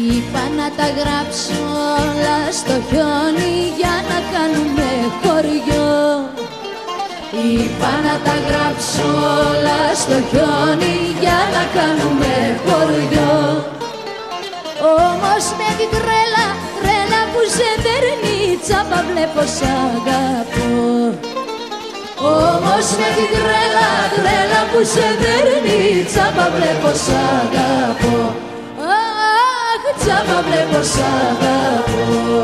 Είπα να τα γράψω όλα στο χιόνι για να κάνουμε χωριό. Είπα να τα γράψω όλα στο χιόνι για να κάνουμε χωριό. Όμως με την τρέλα, τρέλα που σε δέρνει, τσάμπα βλέπω σ' αγαπώ. Όμως με την τρέλα, τρέλα που σε δέρνει, τσάμπα βλέπω σ' αγαπώ. Αχ, τσάμπα βλέπω σ' αγαπώ.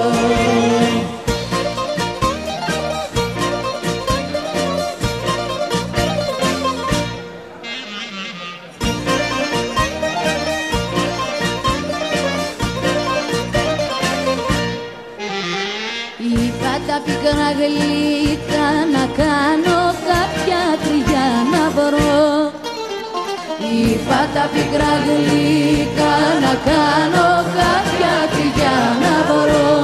Είπα τα πικρά γλυκά να κάνω κάποια τριγιά να βρω. Είπα τα πικρά γλυκά να κάνω κάποια τριγιά να βρω.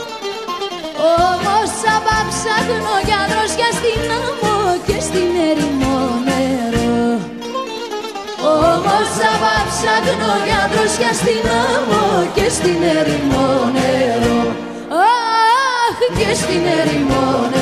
Όμως τσάμπα ψάχνω για δροσιά στην άμμο και στην ερημό νερό. Όμως τσάμπα ψάχνω για δροσιά στην άμμο και στην ερημό νερό. Και στην ερημόνα